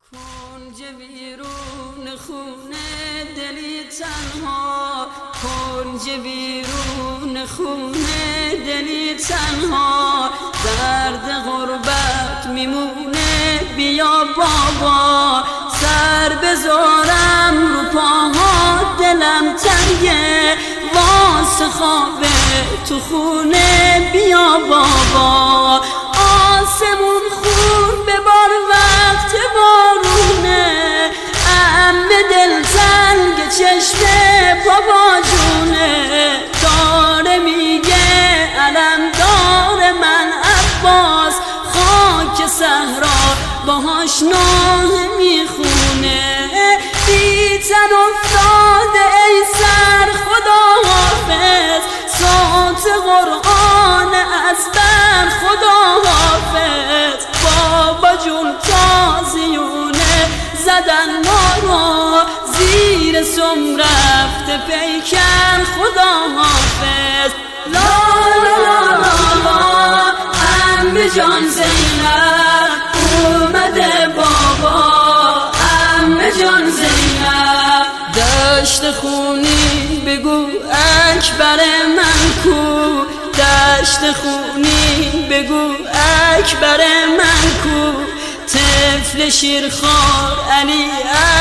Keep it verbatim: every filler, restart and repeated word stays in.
کنج بیرون خونه دلی تنها، کنج بیرون خونه دلی تنها، درد غربت میمونه بیا بابا، سر بذارم رو پاها دلم تنگه، واسه خواب تو خونه بیا بابا، آسمون خون ببار وقت بارونه، عمه دل تنگ چشم بابا جونه، داره میگه علم دار من عباس، خاک صحرا باهاش نوحه میخونه، بی تن افتاده ای سر خدا حافظ، صوت قرآن از بر خدا حافظ، بابا جون تازیونه زدن ما رو، زیر سم رفته پیکر خدا حافظ، لا لا لا لا عمه جان زینب اومده بابا، عمه جان زینب دشت خونی بگو اکبر من کو، دشت خونی بگو اکبر من کو، طفل شیرخوار علی